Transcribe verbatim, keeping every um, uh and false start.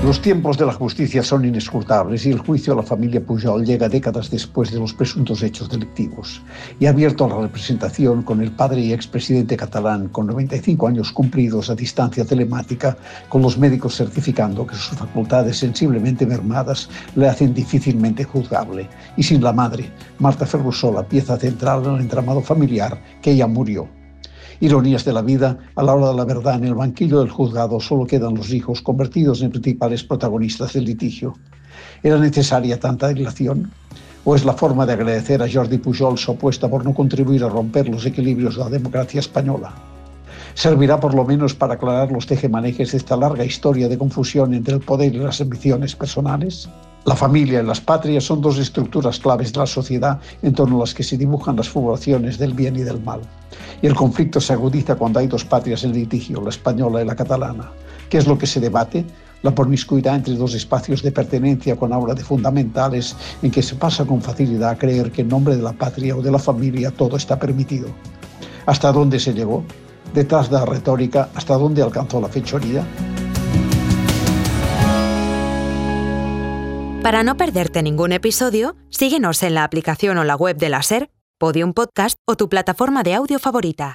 Los tiempos de la justicia son inescrutables y el juicio a la familia Pujol llega décadas después de los presuntos hechos delictivos y abierto a la representación con el padre y expresidente catalán con noventa y cinco años cumplidos a distancia telemática, con los médicos certificando que sus facultades sensiblemente mermadas le hacen difícilmente juzgable, y sin la madre, Marta Ferrusola, pieza central en el entramado familiar, que ella murió. Ironías de la vida, a la hora de la verdad, en el banquillo del juzgado solo quedan los hijos, convertidos en principales protagonistas del litigio. ¿Era necesaria tanta dilación? ¿O es la forma de agradecer a Jordi Pujol su apuesta por no contribuir a romper los equilibrios de la democracia española? ¿Servirá por lo menos para aclarar los tejemanejes de esta larga historia de confusión entre el poder y las ambiciones personales? La familia y las patrias son dos estructuras claves de la sociedad en torno a las que se dibujan las figuraciones del bien y del mal. Y el conflicto se agudiza cuando hay dos patrias en litigio, la española y la catalana. ¿Qué es lo que se debate? La promiscuidad entre dos espacios de pertenencia con aura de fundamentales en que se pasa con facilidad a creer que en nombre de la patria o de la familia todo está permitido. ¿Hasta dónde se llegó? Detrás de la retórica, ¿hasta dónde alcanzó la fechoría? Para no perderte ningún episodio, síguenos en la aplicación o la web de la SER, Podium Podcast o tu plataforma de audio favorita.